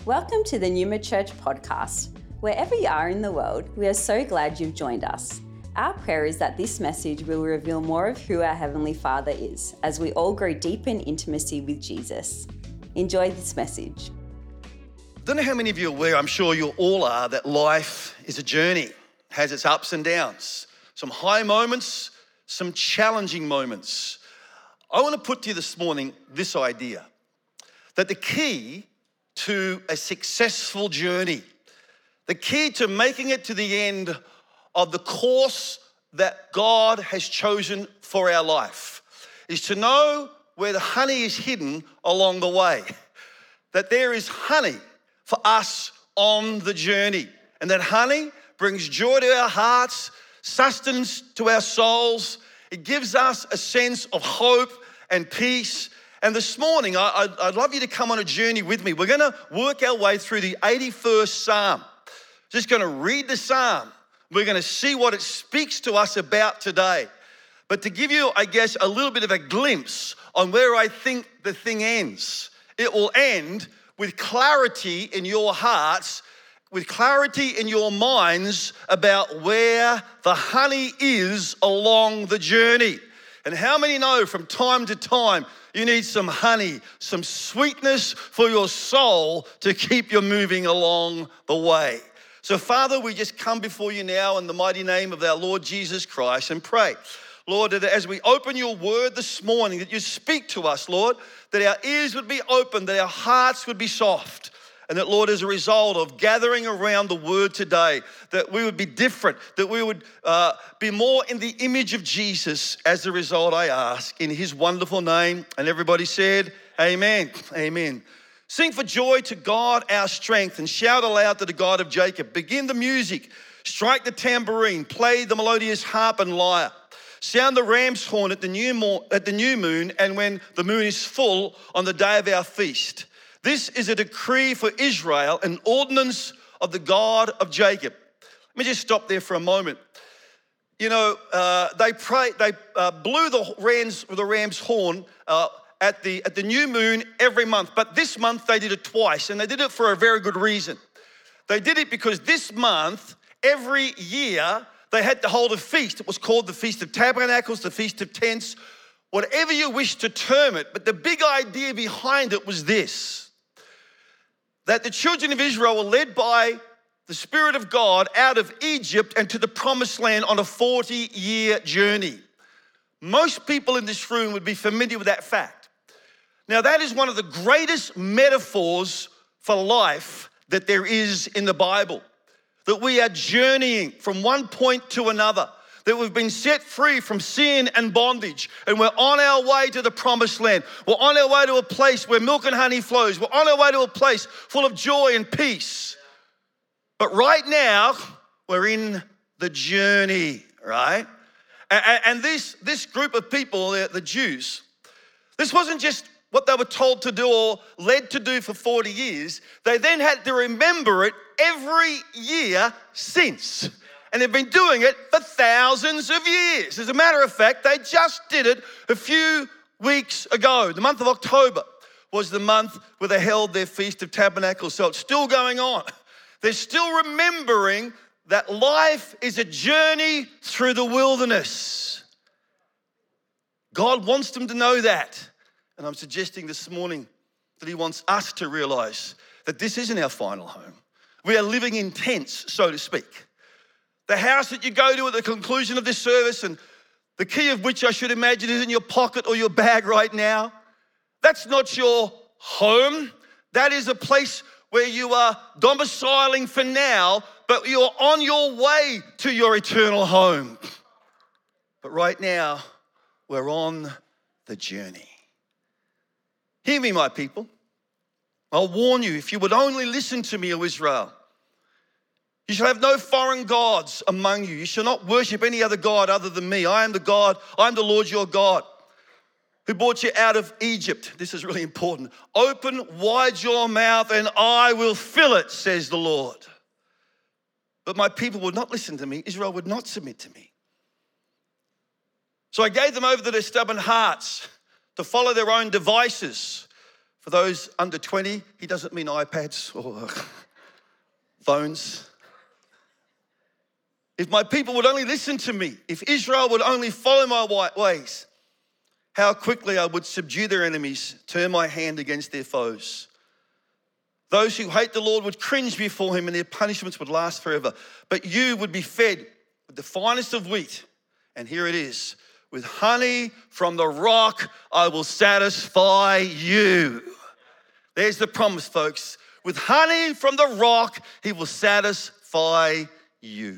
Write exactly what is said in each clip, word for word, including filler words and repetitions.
Welcome to the Numa Church podcast. Wherever you are in the world, we are so glad you've joined us. Our prayer is that this message will reveal more of who our Heavenly Father is as we all grow deep in intimacy with Jesus. Enjoy this message. I don't know how many of you are aware, I'm sure you all are, that life is a journey, has its ups and downs, some high moments, some challenging moments. I want to put to you this morning this idea, that the key to a successful journey, the key to making it to the end of the course that God has chosen for our life is to know where the honey is hidden along the way, that there is honey for us on the journey, and that honey brings joy to our hearts, sustenance to our souls. It gives us a sense of hope and peace. And this morning, I, I'd, I'd love you to come on a journey with me. We're gonna work our way through the eighty-first Psalm. Just gonna read the Psalm. We're gonna see what it speaks to us about today. But to give you, I guess, a little bit of a glimpse on where I think the thing ends, it will end with clarity in your hearts, with clarity in your minds about where the honey is along the journey. And how many know from time to time, you need some honey, some sweetness for your soul to keep you moving along the way. So Father, we just come before you now in the mighty name of our Lord Jesus Christ and pray, Lord, that as we open your word this morning, that you speak to us, Lord, that our ears would be open, that our hearts would be soft. And that, Lord, as a result of gathering around the word today, that we would be different, that we would uh, be more in the image of Jesus. As a result, I ask in his wonderful name. And everybody said, amen, amen. Sing for joy to God, our strength, and shout aloud to the God of Jacob. Begin the music, strike the tambourine, play the melodious harp and lyre. Sound the ram's horn at the new mo- at the new moon, and when the moon is full on the day of our feast. This is a decree for Israel, an ordinance of the God of Jacob. Let me just stop there for a moment. You know, uh, they pray, they uh, blew the ram's, the ram's horn uh, at the at the new moon every month, but this month they did it twice, and they did it for a very good reason. They did it because this month, every year, they had to hold a feast. It was called the Feast of Tabernacles, the Feast of Tents, whatever you wish to term it. But the big idea behind it was this: that the children of Israel were led by the Spirit of God out of Egypt and to the Promised Land on a forty-year journey. Most people in this room would be familiar with that fact. Now, that is one of the greatest metaphors for life that there is in the Bible, that we are journeying from one point to another, that we've been set free from sin and bondage, and we're on our way to the Promised Land. We're on our way to a place where milk and honey flows. We're on our way to a place full of joy and peace. But right now, we're in the journey, right? And this, this group of people, the Jews, this wasn't just what they were told to do or led to do for forty years. They then had to remember it every year since. And they've been doing it for thousands of years. As a matter of fact, they just did it a few weeks ago. The month of October was the month where they held their Feast of Tabernacles. So it's still going on. They're still remembering that life is a journey through the wilderness. God wants them to know that. And I'm suggesting this morning that he wants us to realize that this isn't our final home. We are living in tents, so to speak. The house that you go to at the conclusion of this service, and the key of which I should imagine is in your pocket or your bag right now, that's not your home. That is a place where you are domiciling for now, but you're on your way to your eternal home. But right now, we're on the journey. Hear me, my people. I'll warn you, if you would only listen to me, O Israel, you shall have no foreign gods among you. You shall not worship any other God other than me. I am the God, I am the Lord your God, who brought you out of Egypt. This is really important. Open wide your mouth and I will fill it, says the Lord. But my people would not listen to me. Israel would not submit to me. So I gave them over to their stubborn hearts to follow their own devices, For those under twenty, he doesn't mean iPads or phones. If my people would only listen to me, if Israel would only follow my ways, how quickly I would subdue their enemies, turn my hand against their foes. Those who hate the Lord would cringe before him and their punishments would last forever. But you would be fed with the finest of wheat. And here it is. With honey from the rock, I will satisfy you. There's the promise, folks. With honey from the rock, he will satisfy you.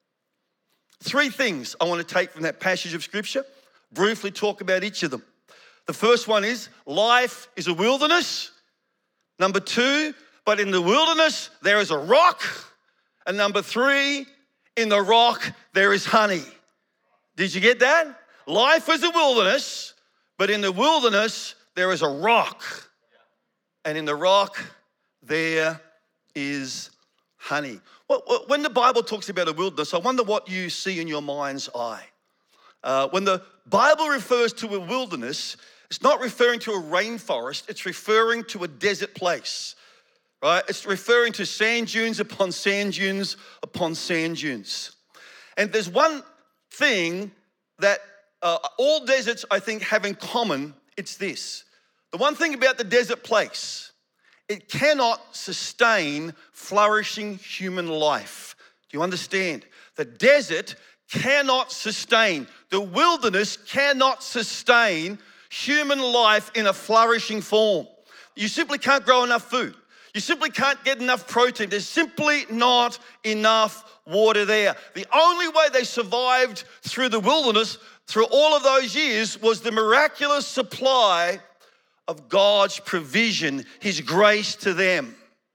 Three things I want to take from that passage of scripture, briefly talk about each of them. The first one is life is a wilderness. Number two, but in the wilderness, there is a rock. And number three, in the rock, there is honey. Did you get that? Life is a wilderness, but in the wilderness, there is a rock. And in the rock, there is honey. Well, when the Bible talks about a wilderness, I wonder what you see in your mind's eye. Uh, when the Bible refers to a wilderness, it's not referring to a rainforest, it's referring to a desert place, right? It's referring to sand dunes upon sand dunes upon sand dunes. And there's one thing that uh, all deserts, I think, have in common, it's this. The one thing about the desert place, it cannot sustain flourishing human life. Do you understand? The desert cannot sustain, the wilderness cannot sustain human life in a flourishing form. You simply can't grow enough food. You simply can't get enough protein. There's simply not enough water there. The only way they survived through the wilderness, through all of those years, was the miraculous supply of God's provision, his grace to them.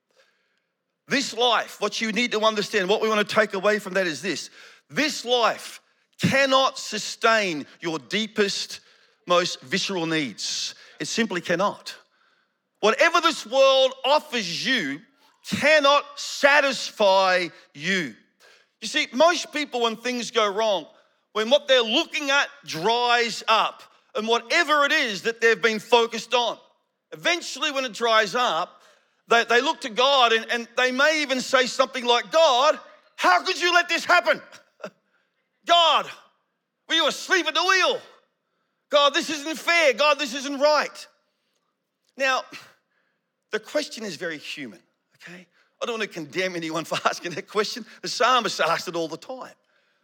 This life, what you need to understand, what we want to take away from that is this. This life cannot sustain your deepest, most visceral needs. It simply cannot. Whatever this world offers you cannot satisfy you. You see, most people, when things go wrong, when what they're looking at dries up, and whatever it is that they've been focused on, eventually when it dries up, they, they look to God and, and they may even say something like, God, how could you let this happen? God, were you asleep at the wheel? God, this isn't fair. God, this isn't right. Now, the question is very human, okay? I don't want to condemn anyone for asking that question. The psalmist asked it all the time.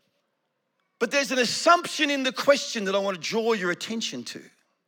But there's an assumption in the question that I want to draw your attention to.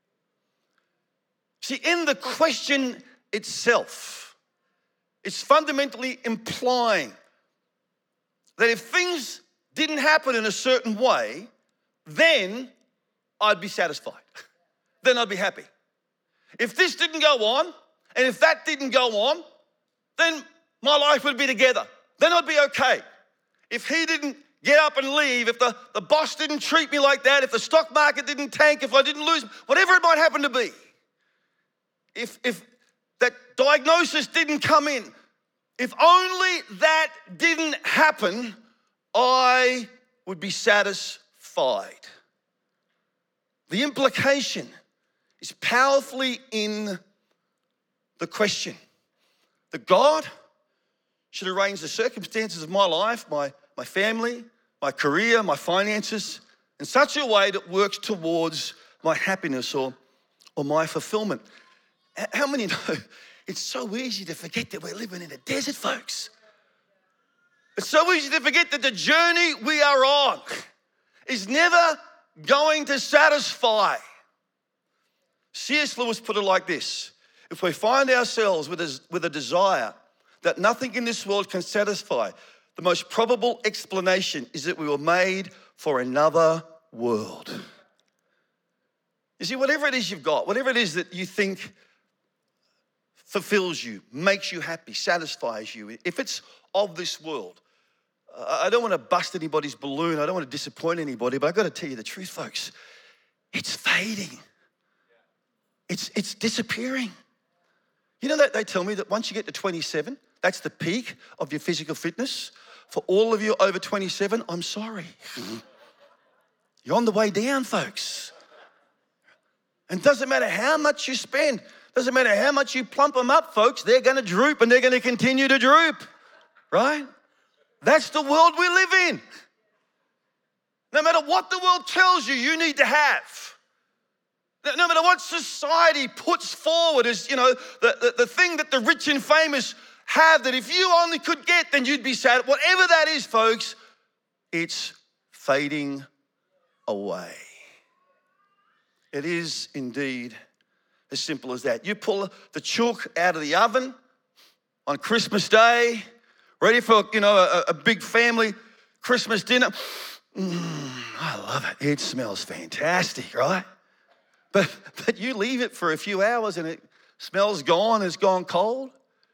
See, in the question itself, it's fundamentally implying that if things didn't happen in a certain way, then I'd be satisfied. Then I'd be happy. If this didn't go on, and if that didn't go on, then my life would be together. Then I'd be okay. If he didn't get up and leave, if the, the boss didn't treat me like that, if the stock market didn't tank, if I didn't lose, whatever it might happen to be, if, if that diagnosis didn't come in, if only that didn't happen, I would be satisfied. The implication is powerfully in the question that God should arrange the circumstances of my life, my, my family, my career, my finances in such a way that works towards my happiness or, or my fulfillment. How many know it's so easy to forget that we're living in a desert, folks? It's so easy to forget that the journey we are on is never going to satisfy. C S Lewis put it like this: if we find ourselves with a, with a desire that nothing in this world can satisfy, the most probable explanation is that we were made for another world. You see, whatever it is you've got, whatever it is that you think fulfills you, makes you happy, satisfies you, if it's of this world, I don't want to bust anybody's balloon, I don't want to disappoint anybody, but I've got to tell you the truth, folks. It's fading. It's, it's disappearing. You know that they tell me that once you get to twenty-seven, that's the peak of your physical fitness. For all of you over twenty-seven, I'm sorry. You're on the way down, folks. And it doesn't matter how much you spend. Doesn't matter how much you plump them up, folks, they're going to droop and they're going to continue to droop, right? That's the world we live in. No matter what the world tells you, you need to have. No matter what society puts forward as, you know, the, the, the thing that the rich and famous have that if you only could get, then you'd be sad. Whatever that is, folks, it's fading away. It is indeed as simple as that. You pull the chook out of the oven on Christmas Day, ready for, you know, a, a big family Christmas dinner. Mm, I love it. It smells fantastic, right? But, but you leave it for a few hours and it smells gone, it's gone cold.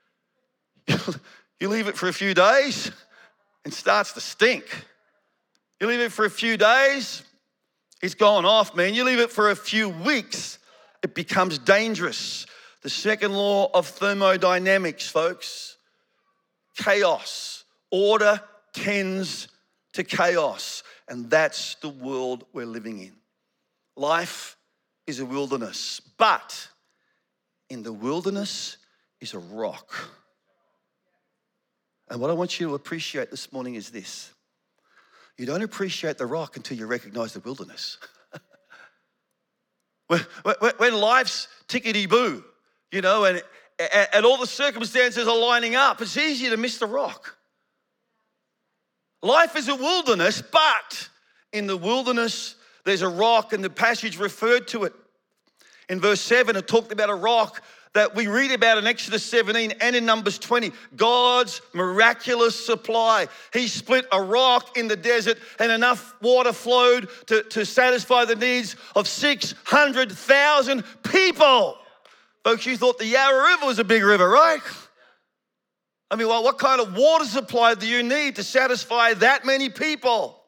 You leave it for a few days and it starts to stink. You leave it for a few days, it's gone off, man. You leave it for a few weeks, it becomes dangerous. The second law of thermodynamics, folks. Chaos. Order tends to chaos. And that's the world we're living in. Life is a wilderness, but in the wilderness is a rock. And what I want you to appreciate this morning is this. You don't appreciate the rock until you recognize the wilderness. when, when, when life's tickety-boo, you know, and, and all the circumstances are lining up, it's easy to miss the rock. Life is a wilderness, but in the wilderness, there's a rock, and the passage referred to it. In verse seven, it talked about a rock that we read about in Exodus seventeen and in Numbers twenty, God's miraculous supply. He split a rock in the desert and enough water flowed to, to satisfy the needs of six hundred thousand people. Folks, you thought the Yarra River was a big river, right? I mean, well, what kind of water supply do you need to satisfy that many people?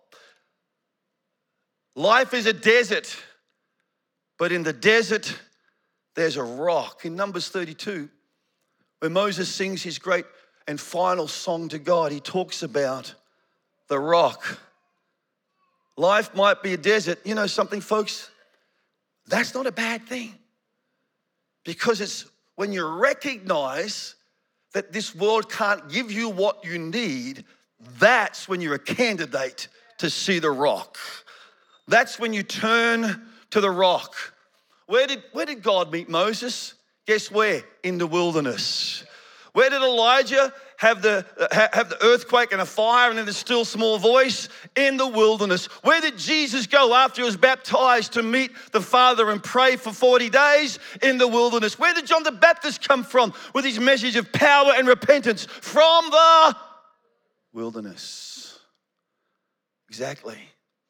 Life is a desert, but in the desert, there's a rock. In Numbers thirty-two, where Moses sings his great and final song to God, he talks about the rock. Life might be a desert. You know something, folks? That's not a bad thing. Because it's when you recognize that this world can't give you what you need, that's when you're a candidate to see the rock. That's when you turn to the rock. Where did, where did God meet Moses? Guess where? In the wilderness. Where did Elijah have the, have the earthquake and a fire and then the still small voice? In the wilderness. Where did Jesus go after he was baptized to meet the Father and pray for forty days? In the wilderness. Where did John the Baptist come from with his message of power and repentance? From the wilderness. Exactly.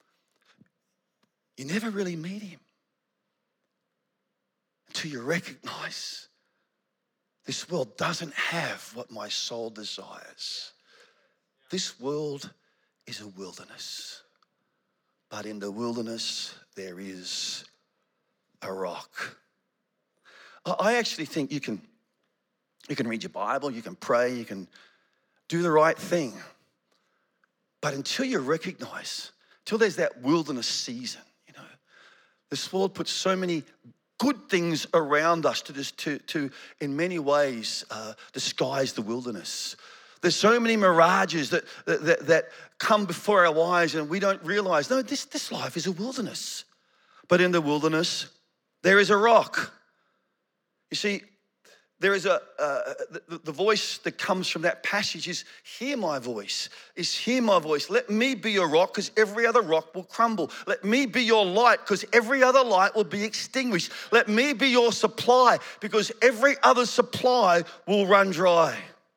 You never really meet him until you recognize this world doesn't have what my soul desires. This world is a wilderness, but in the wilderness there is a rock. I actually think you can, you can read your Bible, you can pray, you can do the right thing, but until you recognize, until there's that wilderness season, you know, this world puts so many good things around us to, just, to, to in many ways, uh, disguise the wilderness. There's so many mirages that, that, that come before our eyes and we don't realize, no, this, this life is a wilderness. But in the wilderness, there is a rock. You see, there is a, uh, the, the voice that comes from that passage is, hear my voice, is hear my voice. Let me be your rock because every other rock will crumble. Let me be your light because every other light will be extinguished. Let me be your supply because every other supply will run dry.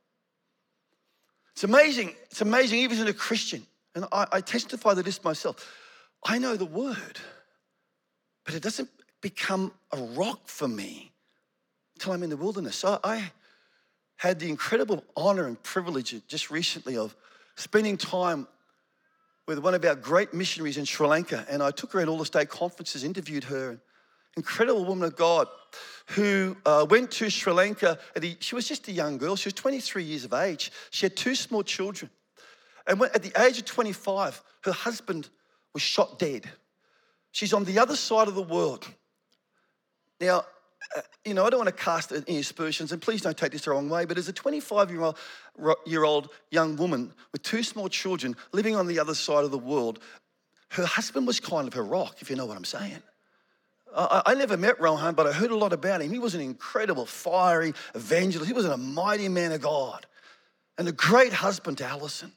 It's amazing. It's amazing even as a Christian, and I, I testify to this myself. I know the word, but it doesn't become a rock for me until I'm in the wilderness. So I had the incredible honor and privilege just recently of spending time with one of our great missionaries in Sri Lanka, and I took her at all the state conferences, interviewed her, incredible woman of God who uh, went to Sri Lanka. At the, she was just a young girl. She was twenty-three years of age. She had two small children. And when, at the age of twenty-five, her husband was shot dead. She's on the other side of the world. Now, uh, you know, I don't want to cast any aspersions, and please don't take this the wrong way, but as a twenty-five-year-old year old young woman with two small children living on the other side of the world, her husband was kind of her rock, if you know what I'm saying. I, I never met Rohan, but I heard a lot about him. He was an incredible, fiery evangelist. He was a mighty man of God and a great husband to Alison.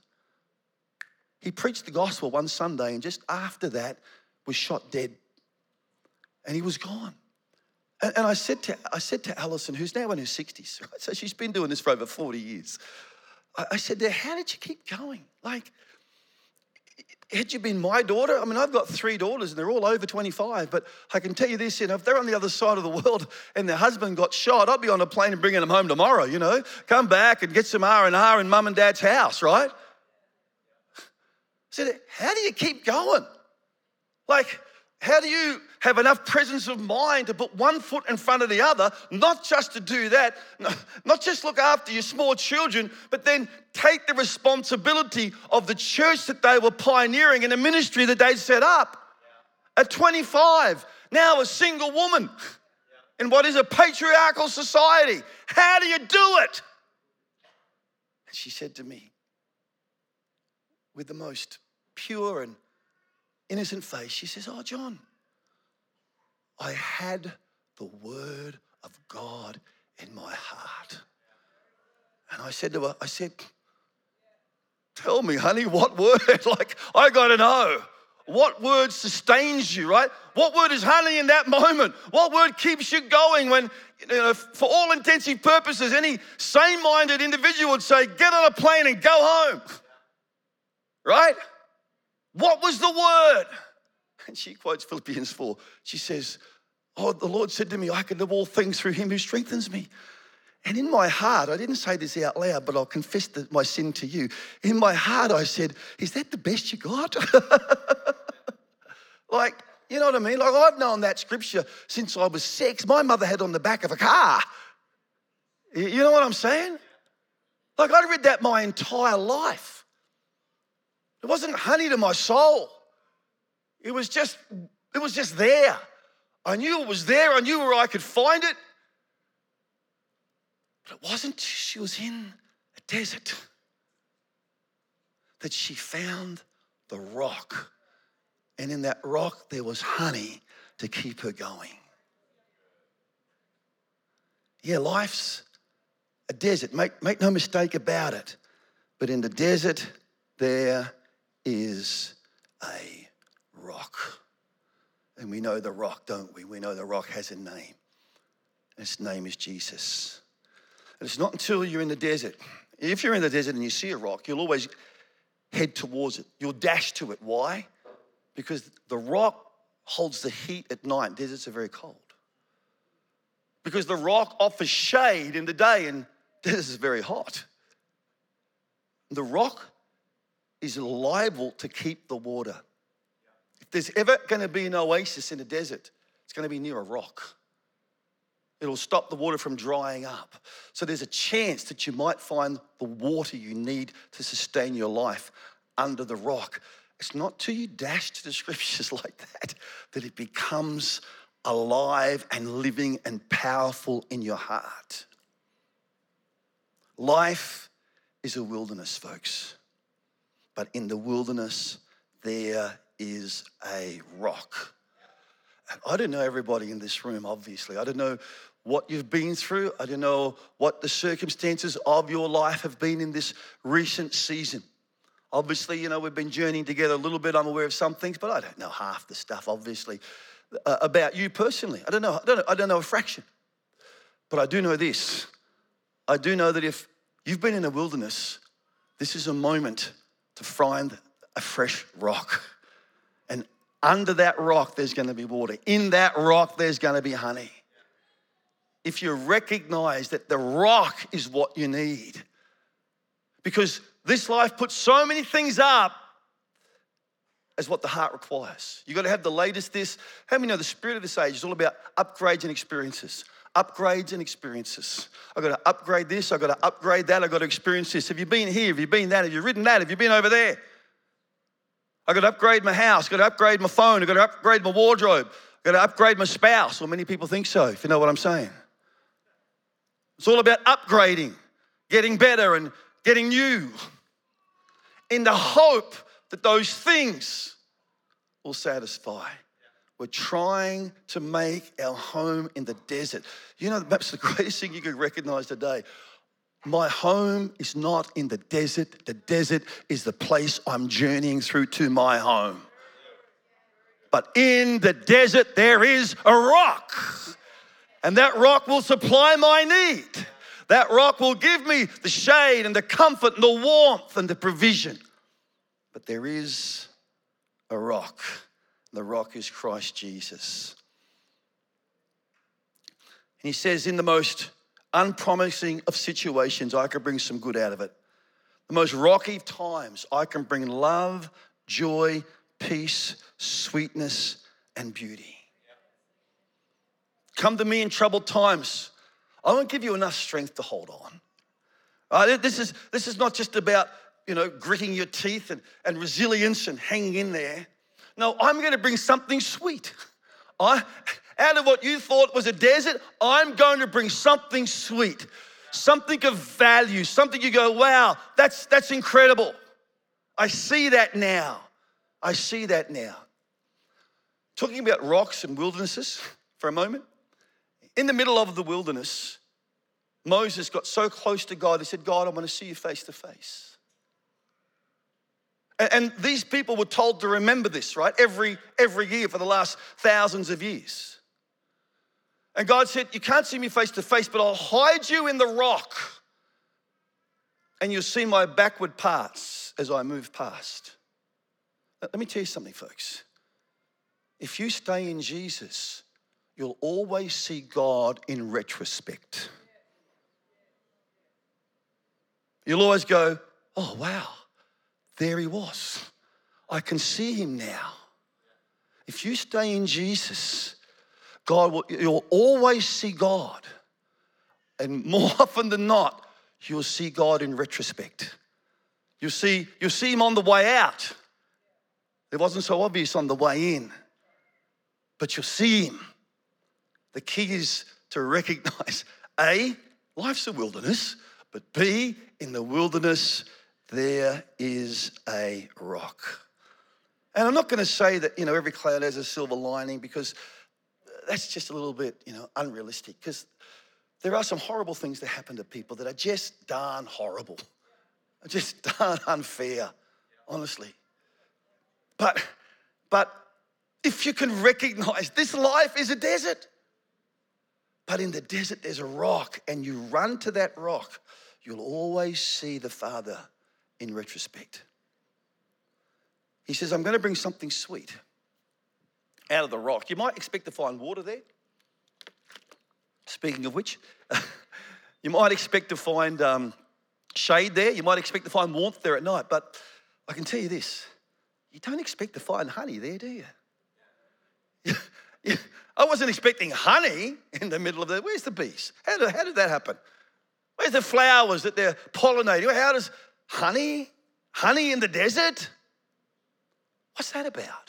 He preached the gospel one Sunday, and just after that was shot dead. And he was gone. And, and I said to I said to Alison, who's now in her sixties, right? So she's been doing this for over forty years. I, I said to her, how did you keep going? Like, had you been my daughter? I mean, I've got three daughters and they're all over twenty-five, but I can tell you this, you know, if they're on the other side of the world and their husband got shot, I'd be on a plane and bringing them home tomorrow, you know. Come back and get some R and R in mum and dad's house, right? I said, how do you keep going? Like, how do you have enough presence of mind to put one foot in front of the other, not just to do that, not just look after your small children, but then take the responsibility of the church that they were pioneering and a ministry that they'd set up? Yeah. At twenty-five, now a single woman yeah. in what is a patriarchal society. How do you do it? And she said to me, with the most pure and innocent face, she says, oh, John, I had the word of God in my heart. And I said to her, I said, tell me, honey, what word? Like, I got to know. What word sustains you, right? What word is honey in that moment? What word keeps you going when, you know, for all intensive purposes, any sane-minded individual would say, get on a plane and go home, right? What was the word? And she quotes Philippians four. She says, oh, the Lord said to me, I can do all things through him who strengthens me. And in my heart, I didn't say this out loud, but I'll confess the, my sin to you. In my heart, I said, is that the best you got? Like, you know what I mean? Like, I've known that scripture since I was six. My mother had it on the back of a car. You know what I'm saying? Like, I read that my entire life. It wasn't honey to my soul. It was just, it was just there. I knew it was there. I knew where I could find it. But it wasn't till she was in a desert that she found the rock. And in that rock, there was honey to keep her going. Yeah, life's a desert. Make, make no mistake about it. But in the desert, there is a rock. And we know the rock, don't we? We know the rock has a name. Its name is Jesus. And it's not until you're in the desert. If you're in the desert and you see a rock, you'll always head towards it. You'll dash to it. Why? Because the rock holds the heat at night. Deserts are very cold. Because the rock offers shade in the day and deserts is very hot. The rock is liable to keep the water. If there's ever going to be an oasis in a desert, it's going to be near a rock. It'll stop the water from drying up. So there's a chance that you might find the water you need to sustain your life under the rock. It's not till you dash to the scriptures like that that it becomes alive and living and powerful in your heart. Life is a wilderness, folks. But in the wilderness, there is a rock. And I don't know everybody in this room, obviously. I don't know what you've been through. I don't know what the circumstances of your life have been in this recent season. Obviously, you know, we've been journeying together a little bit. I'm aware of some things, but I don't know half the stuff, obviously, uh, about you personally. I don't know. I don't know. I don't know a fraction. But I do know this. I do know that if you've been in a wilderness, this is a moment to find a fresh rock. And under that rock, there's going to be water. In that rock, there's going to be honey. If you recognize that the rock is what you need. Because this life puts so many things up as what the heart requires. You've got to have the latest this. How many know the spirit of this age is all about upgrades and experiences? Upgrades and experiences. I've got to upgrade this. I've got to upgrade that. I've got to experience this. Have you been here? Have you been that? Have you ridden that? Have you been over there? I've got to upgrade my house. I've got to upgrade my phone. I've got to upgrade my wardrobe. I've got to upgrade my spouse, or many people think so, if you know what I'm saying. It's all about upgrading, getting better and getting new, in the hope that those things will satisfy. We're trying to make our home in the desert. You know, perhaps the greatest thing you could recognize today, my home is not in the desert. The desert is the place I'm journeying through to my home. But in the desert, there is a rock. And that rock will supply my need. That rock will give me the shade and the comfort and the warmth and the provision. But there is a rock. The rock is Christ Jesus. And he says, in the most unpromising of situations, I can bring some good out of it. The most rocky times, I can bring love, joy, peace, sweetness, and beauty. Come to me in troubled times. I won't give you enough strength to hold on. Uh, this is, this is not just about, you know, gritting your teeth and, and resilience and hanging in there. No, I'm going to bring something sweet. I, out of what you thought was a desert, I'm going to bring something sweet, something of value, something you go, wow, that's, that's incredible. I see that now. I see that now. Talking about rocks and wildernesses for a moment. In the middle of the wilderness, Moses got so close to God, he said, God, I want to see you face to face. And these people were told to remember this, right? Every, every year for the last thousands of years. And God said, you can't see me face to face, but I'll hide you in the rock. And you'll see my backward parts as I move past. Let me tell you something, folks. If you stay in Jesus, you'll always see God in retrospect. You'll always go, oh, wow. There he was. I can see him now. If you stay in Jesus, God will, you'll always see God. And more often than not, you'll see God in retrospect. You'll see, you'll see him on the way out. It wasn't so obvious on the way in, but you'll see him. The key is to recognize, A, life's a wilderness, but B, in the wilderness, there is a rock. And I'm not going to say that, you know, every cloud has a silver lining, because that's just a little bit, you know, unrealistic, because there are some horrible things that happen to people that are just darn horrible, just darn unfair, honestly. But, but if you can recognize this life is a desert, but in the desert there's a rock, and you run to that rock, you'll always see the Father in retrospect. He says, I'm going to bring something sweet out of the rock. You might expect to find water there. Speaking of which, you might expect to find um, shade there. You might expect to find warmth there at night. But I can tell you this, you don't expect to find honey there, do you? you, you I wasn't expecting honey in the middle of the, where's the bees? How did, how did that happen? Where's the flowers that they're pollinating? How does honey, honey in the desert? What's that about?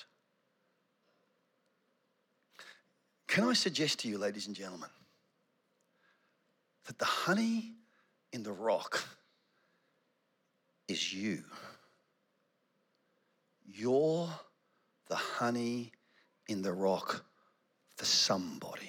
Can I suggest to you, ladies and gentlemen, that the honey in the rock is you. You're the honey in the rock for somebody.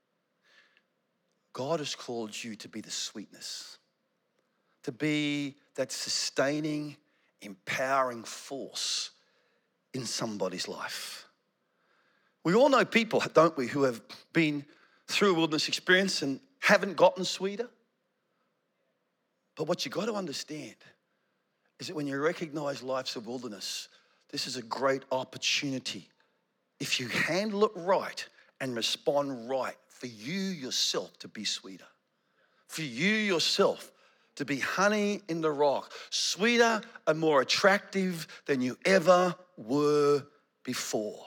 God has called you to be the sweetness, to be that sustaining, empowering force in somebody's life. We all know people, don't we, who have been through a wilderness experience and haven't gotten sweeter. But what you've got to understand is that when you recognize life's a wilderness, this is a great opportunity, if you handle it right and respond right, for you yourself to be sweeter, for you yourself to be honey in the rock, sweeter and more attractive than you ever were before.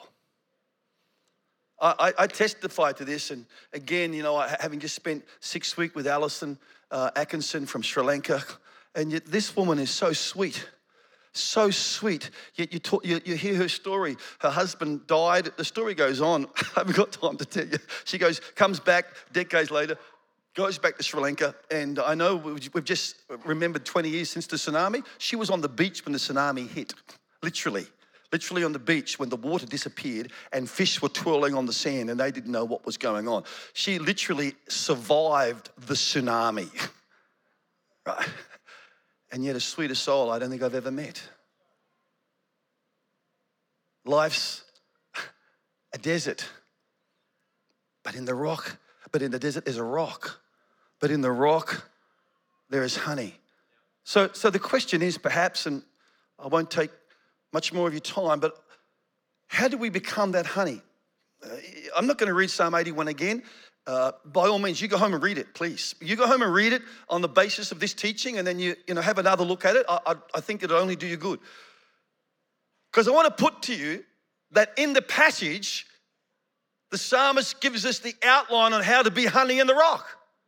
I, I testify to this, and again, you know, having just spent six weeks with Alison uh, Atkinson from Sri Lanka, and yet this woman is so sweet, So sweet. Yet you, talk, you, you hear her story. Her husband died. The story goes on. I haven't got time to tell you. She goes, comes back decades later, goes back to Sri Lanka. And I know we've just remembered twenty years since the tsunami. She was on the beach when the tsunami hit, literally. Literally on the beach when the water disappeared and fish were twirling on the sand and they didn't know what was going on. She literally survived the tsunami. Right? And yet a sweeter soul I don't think I've ever met. Life's a desert. But in the rock, but in the desert there's a rock. But in the rock, there is honey. So, so the question is perhaps, and I won't take much more of your time, but how do we become that honey? Uh, I'm not going to read Psalm eighty-one again. Uh, by all means, you go home and read it, please. You go home and read it on the basis of this teaching, and then you, you know, have another look at it. I, I, I think it'll only do you good. Because I want to put to you that in the passage, the psalmist gives us the outline on how to be honey in the rock.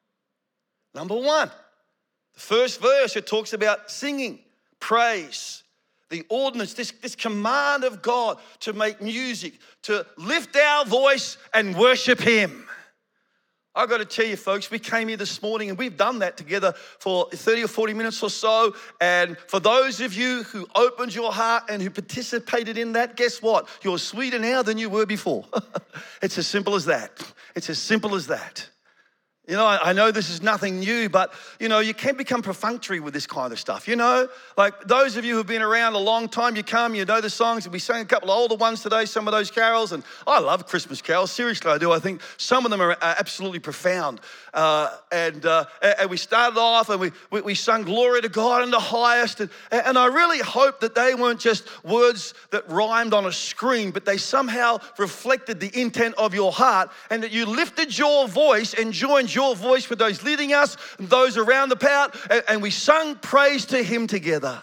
Number one, the first verse, it talks about singing, praise, the ordinance, this, this command of God to make music, to lift our voice and worship him. I've got to tell you, folks, we came here this morning and we've done that together for thirty or forty minutes or so. And for those of you who opened your heart and who participated in that, guess what? You're sweeter now than you were before. It's as simple as that. It's as simple as that. You know, I know this is nothing new, but, you know, you can become perfunctory with this kind of stuff, you know? Like those of you who've been around a long time, you come, you know the songs, and we sang a couple of older ones today, some of those carols, and I love Christmas carols. Seriously, I do. I think some of them are absolutely profound. Uh, and, uh, and we started off and we, we, we sung Glory to God in the highest, and, and I really hope that they weren't just words that rhymed on a screen, but they somehow reflected the intent of your heart, and that you lifted your voice and joined your your voice with those leading us and those around the pout, and, and we sung praise to him together.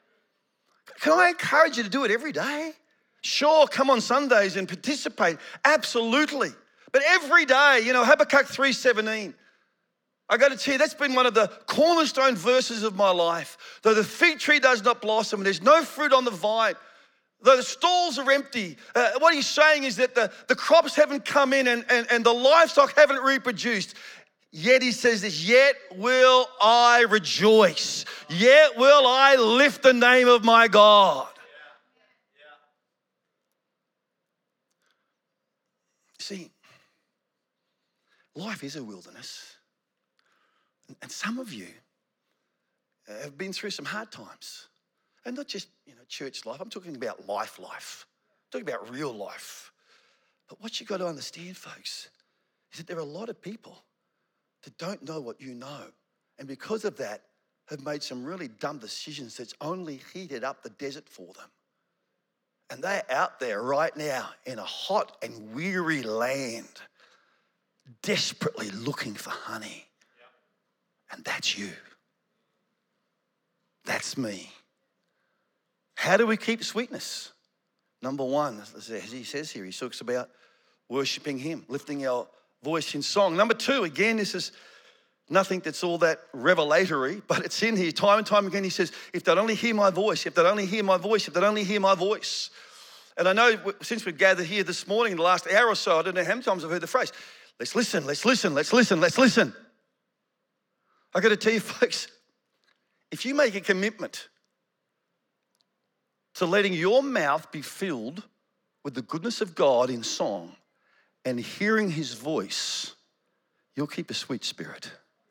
Yeah. Can I encourage you to do it every day? Sure, come on Sundays and participate, absolutely. But every day, you know, Habakkuk three seventeen, I got to tell you, that's been one of the cornerstone verses of my life. Though the fig tree does not blossom and there's no fruit on the vine, though the stalls are empty, uh, what he's saying is that the, the crops haven't come in and, and, and the livestock haven't reproduced. Yet he says this, yet will I rejoice. Yet will I lift the name of my God. Yeah. Yeah. See, life is a wilderness. And some of you have been through some hard times. And not just, you know, church life. I'm talking about life life. I'm talking about real life. But what you've got to understand, folks, is that there are a lot of people that don't know what you know. And because of that, have made some really dumb decisions that's only heated up the desert for them. And they're out there right now in a hot and weary land, desperately looking for honey. And that's you. That's me. How do we keep sweetness? Number one, as he says here, he talks about worshiping him, lifting our voice in song. Number two, again, this is nothing that's all that revelatory, but it's in here time and time again. He says, if they'd only hear my voice, if they'd only hear my voice, if they'd only hear my voice. And I know since we've gathered here this morning, in the last hour or so, I don't know how many times I've heard the phrase, let's listen, let's listen, let's listen, let's listen. I got to tell you, folks, if you make a commitment to letting your mouth be filled with the goodness of God in song and hearing his voice, you'll keep a sweet spirit.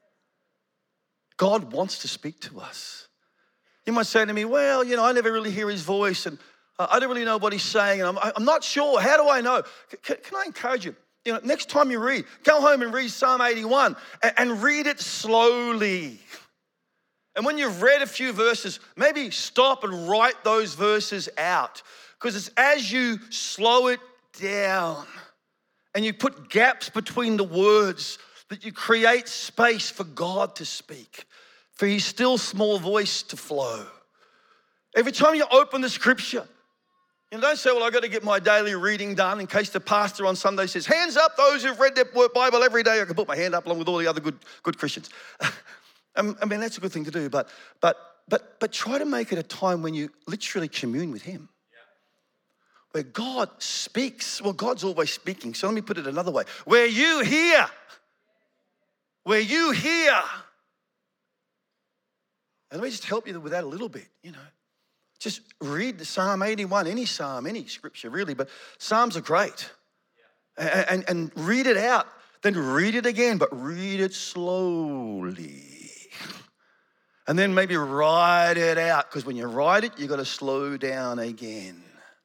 God wants to speak to us. You might say to me, well, you know, I never really hear his voice and I don't really know what he's saying and I'm, I'm not sure. How do I know? Can, can I encourage you? You know, next time you read, go home and read Psalm eighty-one and, and read it slowly. And when you've read a few verses, maybe stop and write those verses out, because it's as you slow it down and you put gaps between the words that you create space for God to speak, for his still small voice to flow. Every time you open the scripture, you know, don't say, well, I've got to get my daily reading done in case the pastor on Sunday says, hands up those who've read their Bible every day. I can put my hand up along with all the other good, good Christians. I mean, that's a good thing to do, but, but but, but try to make it a time when you literally commune with him. Where God speaks. Well, God's always speaking. So let me put it another way. Where you hear. Where you hear. And let me just help you with that a little bit, you know. Just read the Psalm eighty-one, any psalm, any scripture really, but Psalms are great. And, and, and read it out, then read it again, but read it slowly. And then maybe write it out, because when you write it, you've got to slow down again.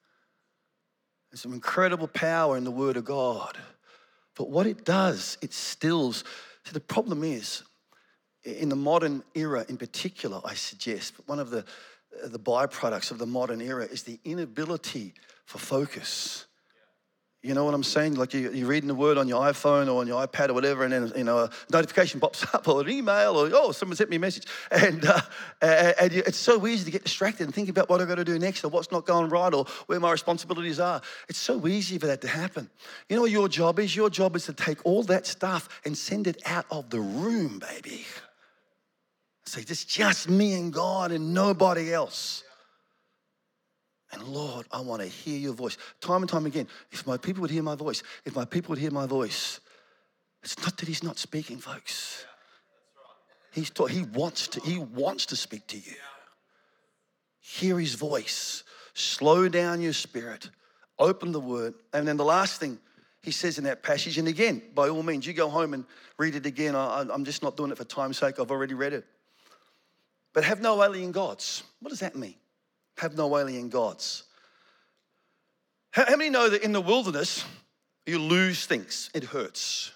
There's some incredible power in the Word of God. But what it does, it stills. See, the problem is, in the modern era in particular, I suggest, one of the, the byproducts of the modern era is the inability for focus. You know what I'm saying? Like you, you're reading the word on your iPhone or on your iPad or whatever, and then, you know, a notification pops up or an email or, oh, someone sent me a message. And, uh, and you, it's so easy to get distracted and think about what I've got to do next or what's not going right or where my responsibilities are. It's so easy for that to happen. You know what your job is? Your job is to take all that stuff and send it out of the room, baby. Say, it's just me and God and nobody else. And Lord, I want to hear your voice. Time and time again, if my people would hear my voice, if my people would hear my voice, it's not that he's not speaking, folks. He's taught, he wants to, he wants to speak to you. Hear his voice. Slow down your spirit. Open the word. And then the last thing he says in that passage, and again, by all means, you go home and read it again. I, I'm just not doing it for time's sake. I've already read it. But have no alien gods. What does that mean? Have no alien gods. How, how many know that in the wilderness, you lose things? It hurts.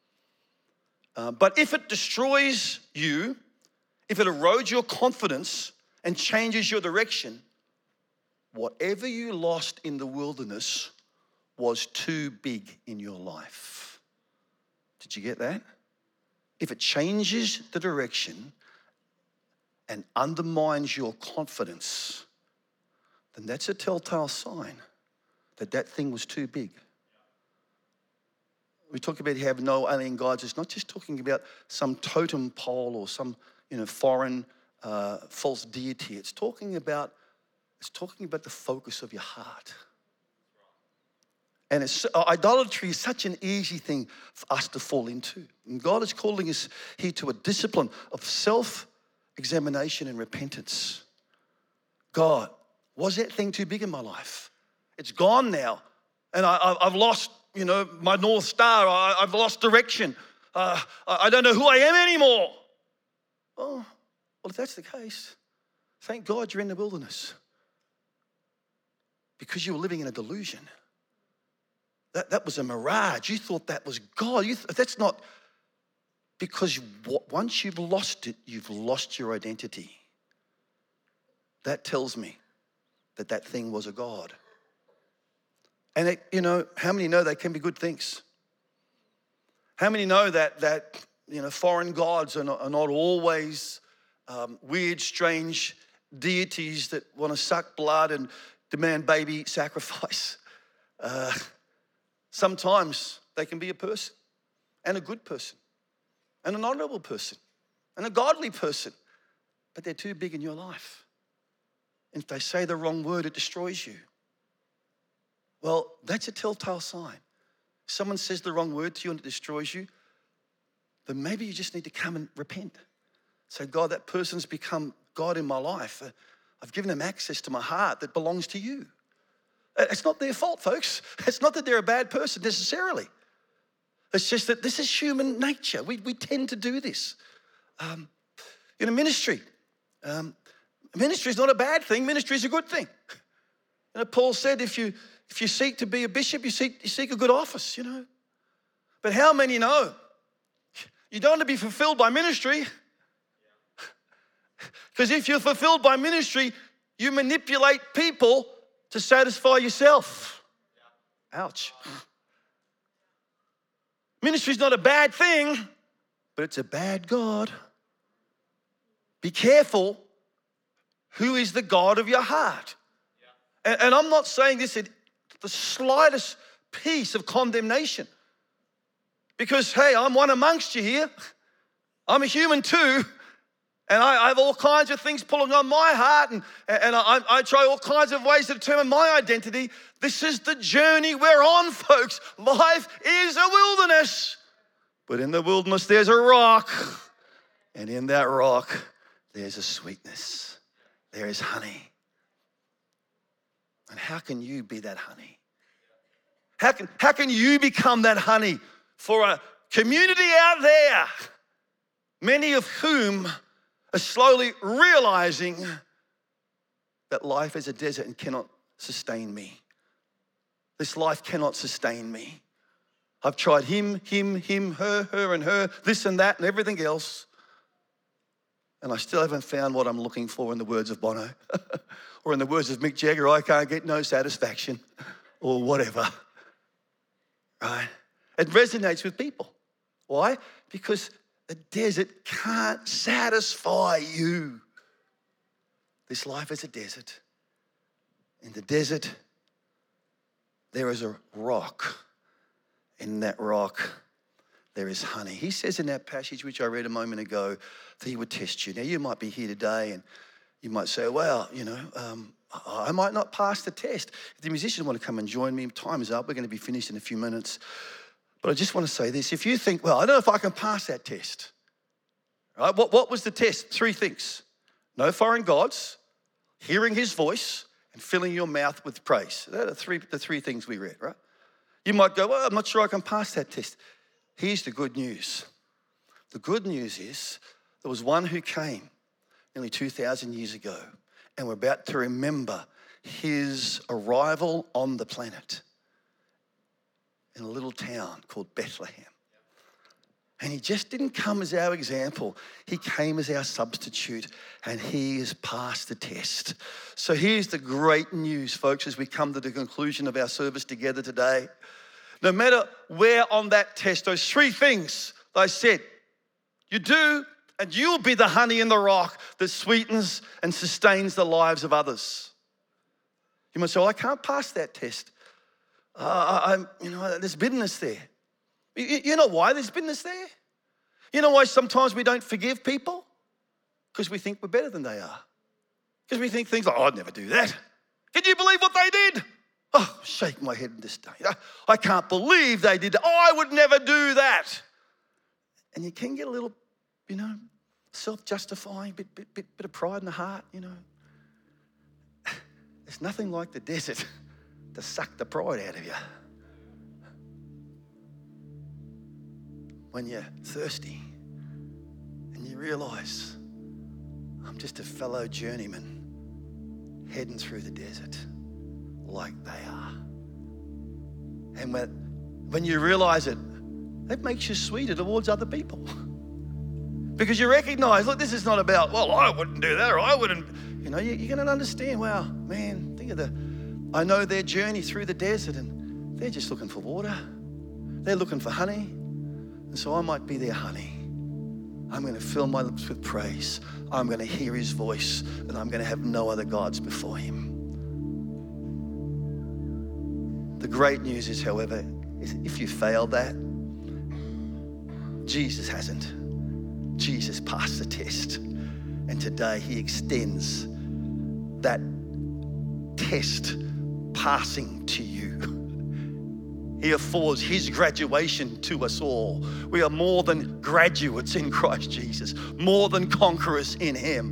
Uh, but if it destroys you, if it erodes your confidence and changes your direction, whatever you lost in the wilderness was too big in your life. Did you get that? If it changes the direction and undermines your confidence, then that's a telltale sign that that thing was too big. We talk about having no alien gods. It's not just talking about some totem pole or some, you know, foreign uh, false deity. It's talking about it's talking about the focus of your heart. And it's, uh, idolatry is such an easy thing for us to fall into. And God is calling us here to a discipline of self-examination and repentance. God, was that thing too big in my life? It's gone now. And I, I've lost, you know, my North Star. I, I've lost direction. Uh, I don't know who I am anymore. Oh, well, if that's the case, thank God you're in the wilderness. Because you were living in a delusion. That, that was a mirage. You thought that was God. You th- that's not, because once you've lost it, you've lost your identity. That tells me that that thing was a God. And, it, you know, how many know they can be good things? How many know that, that you know, foreign gods are not, are not always um, weird, strange deities that want to suck blood and demand baby sacrifice? Uh, sometimes they can be a person, and a good person, and an honorable person, and a godly person, but they're too big in your life. And if they say the wrong word, it destroys you. Well, that's a telltale sign. If someone says the wrong word to you and it destroys you, then maybe you just need to come and repent. Say, God, that person's become God in my life. I've given them access to my heart that belongs to you. It's not their fault, folks. It's not that they're a bad person necessarily. It's just that this is human nature. We, we tend to do this. Um, in a ministry, um, ministry is not a bad thing. Ministry is a good thing. You know, Paul said, if you if you seek to be a bishop, you seek you seek a good office. You know, but how many know you don't want to be fulfilled by ministry? Because if you're fulfilled by ministry, you manipulate people to satisfy yourself. Ouch. Ministry is not a bad thing, but it's a bad God. Be careful. Who is the God of your heart? Yeah. And, and I'm not saying this in the slightest piece of condemnation. Because, hey, I'm one amongst you here. I'm a human too. And I, I have all kinds of things pulling on my heart, and, and I, I try all kinds of ways to determine my identity. This is the journey we're on, folks. Life is a wilderness. But in the wilderness, there's a rock. And in that rock, there's a sweetness. There is honey. And how can you be that honey? How can, how can you become that honey for a community out there, many of whom are slowly realizing that life is a desert and cannot sustain me. This life cannot sustain me. I've tried him, him, him, her, her, and her, this and that, and everything else. And I still haven't found what I'm looking for, in the words of Bono. Or in the words of Mick Jagger, I can't get no satisfaction, or whatever. Right? It resonates with people. Why? Because the desert can't satisfy you. This life is a desert. In the desert, there is a rock. In that rock, there is honey. He says in that passage, which I read a moment ago, that he would test you. Now, you might be here today and you might say, well, you know, um, I might not pass the test. If the musicians want to come and join me, time is up. We're going to be finished in a few minutes. But I just want to say this. If you think, well, I don't know if I can pass that test. Right? What, what was the test? Three things. No foreign gods, hearing his voice, and filling your mouth with praise. They're the three, the three things we read, right? You might go, well, I'm not sure I can pass that test. Here's the good news. The good news is there was one who came nearly two thousand years ago, and we're about to remember his arrival on the planet in a little town called Bethlehem. And he just didn't come as our example. He came as our substitute, and he has passed the test. So here's the great news, folks, as we come to the conclusion of our service together today. No matter where on that test, those three things that I said, you do, and you'll be the honey in the rock that sweetens and sustains the lives of others. You might say, well, I can't pass that test. Uh, I'm, you know, there's bitterness there. You, you know why there's bitterness there? You know why sometimes we don't forgive people? Because we think we're better than they are. Because we think things like, oh, I'd never do that. Can you believe what they did? Oh, shake my head in disdain. I can't believe they did that. Oh, I would never do that. And you can get a little, you know, self-justifying, bit, bit, bit, bit of pride in the heart, you know. There's nothing like the desert to suck the pride out of you. When you're thirsty and you realize, I'm just a fellow journeyman heading through the desert like they are. And when, when you realize it, that makes you sweeter towards other people. Because you recognize, look, this is not about, well, I wouldn't do that, or I wouldn't. You know, you, you're going to understand, wow, man, think of the, I know their journey through the desert, and they're just looking for water. They're looking for honey. And so I might be their honey. I'm going to fill my lips with praise. I'm going to hear his voice, and I'm going to have no other gods before him. The great news is, however, is if you fail that, Jesus hasn't. Jesus passed the test. And today he extends that test passing to you. He affords his graduation to us all. We are more than graduates in Christ Jesus, more than conquerors in him.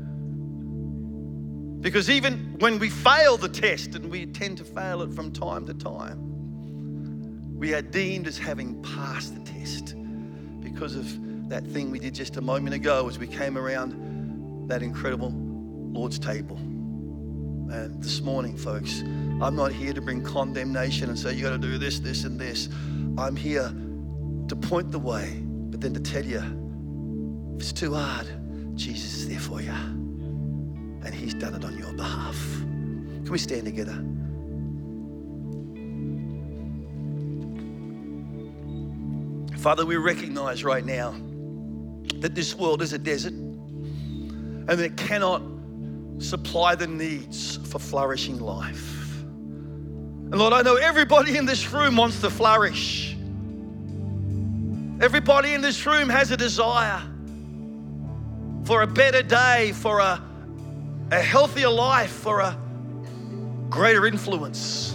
Because even when we fail the test, and we tend to fail it from time to time, we are deemed as having passed the test because of that thing we did just a moment ago as we came around that incredible Lord's table. And this morning, folks, I'm not here to bring condemnation and say, you got to do this, this, and this. I'm here to point the way, but then to tell you, if it's too hard, Jesus is there for you. And he's done it on your behalf. Can we stand together? Father, we recognize right now that this world is a desert and that it cannot supply the needs for flourishing life. And Lord, I know everybody in this room wants to flourish. Everybody in this room has a desire. for a better day, for a, a healthier life, for a greater influence.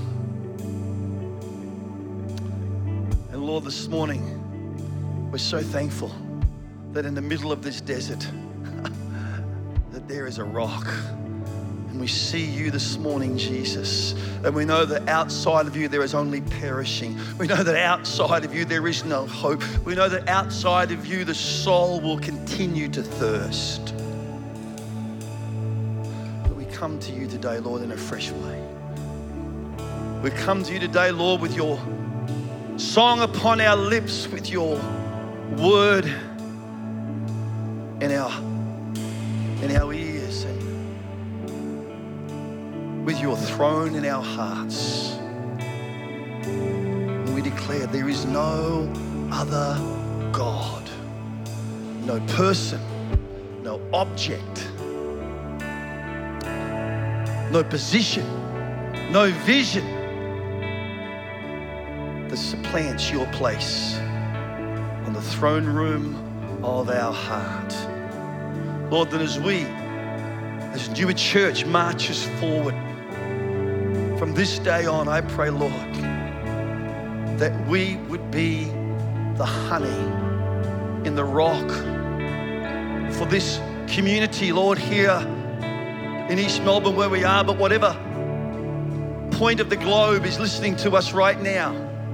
And Lord, this morning, we're so thankful that in the middle of this desert, that there is a rock. And we see you this morning, Jesus. And we know that outside of you, there is only perishing. We know that outside of you, there is no hope. We know that outside of you, the soul will continue to thirst. But we come to you today, Lord, in a fresh way. We come to you today, Lord, with your song upon our lips, with your word in our, in our ears, and with your throne in our hearts. And we declare there is no other God, no person, no object, no position, no vision that supplants your place on the throne room of our heart. Lord, that as we, as Newer Church marches forward from this day on, I pray, Lord, that we would be the honey in the rock for this community, Lord, here in East Melbourne where we are, but whatever point of the globe is listening to us right now,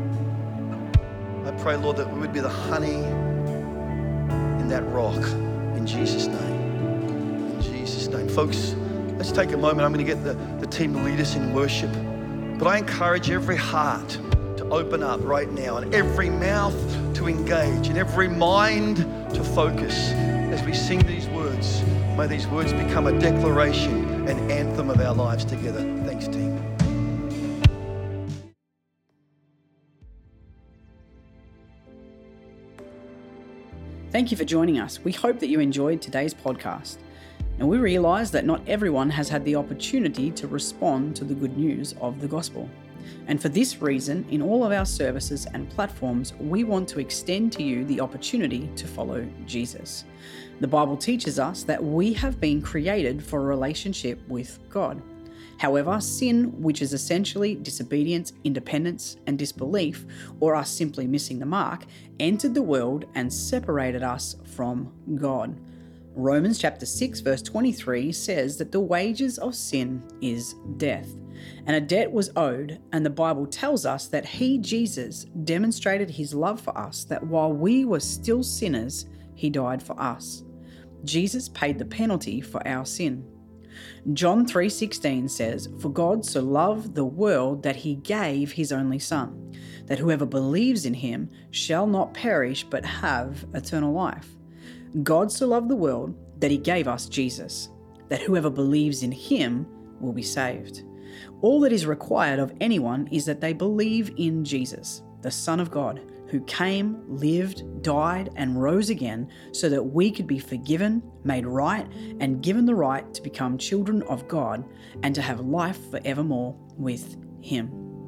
I pray, Lord, that we would be the honey in that rock, in Jesus' name. In Jesus' name. Folks, let's take a moment. I'm going to get the, the team to lead us in worship. But I encourage every heart to open up right now, and every mouth to engage, and every mind to focus as we sing these words. May these words become a declaration, an anthem of our lives together. Thanks, team. Thank you for joining us. We hope that you enjoyed today's podcast. And we realize that not everyone has had the opportunity to respond to the good news of the gospel. And for this reason, in all of our services and platforms, we want to extend to you the opportunity to follow Jesus. The Bible teaches us that we have been created for a relationship with God. However, sin, which is essentially disobedience, independence, and disbelief, or us simply missing the mark, entered the world and separated us from God. Romans chapter six verse twenty-three says that the wages of sin is death, and a debt was owed, and the Bible tells us that he, Jesus, demonstrated his love for us, that while we were still sinners, he died for us. Jesus paid the penalty for our sin. John three sixteen says, "For God so loved the world that he gave his only Son, that whoever believes in him shall not perish but have eternal life." God so loved the world that he gave us Jesus, that whoever believes in him will be saved. All that is required of anyone is that they believe in Jesus, the Son of God, who came, lived, died, and rose again so that we could be forgiven, made right, and given the right to become children of God and to have life forevermore with him.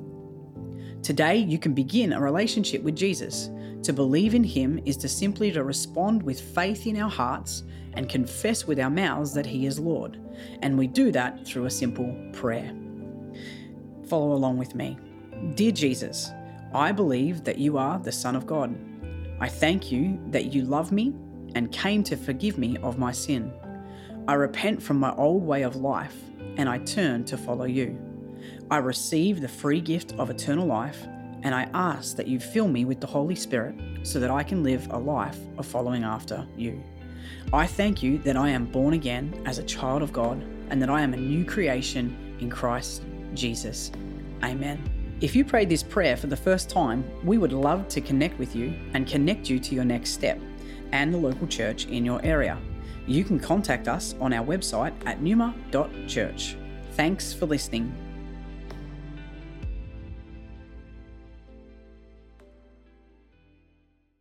Today, you can begin a relationship with Jesus. To believe in him is to simply to respond with faith in our hearts and confess with our mouths that he is Lord. And we do that through a simple prayer. Follow along with me. Dear Jesus, I believe that you are the Son of God. I thank you that you love me and came to forgive me of my sin. I repent from my old way of life and I turn to follow you. I receive the free gift of eternal life, and I ask that you fill me with the Holy Spirit so that I can live a life of following after you. I thank you that I am born again as a child of God and that I am a new creation in Christ Jesus. Amen. If you prayed this prayer for the first time, we would love to connect with you and connect you to your next step and the local church in your area. You can contact us on our website at numa dot church. Thanks for listening.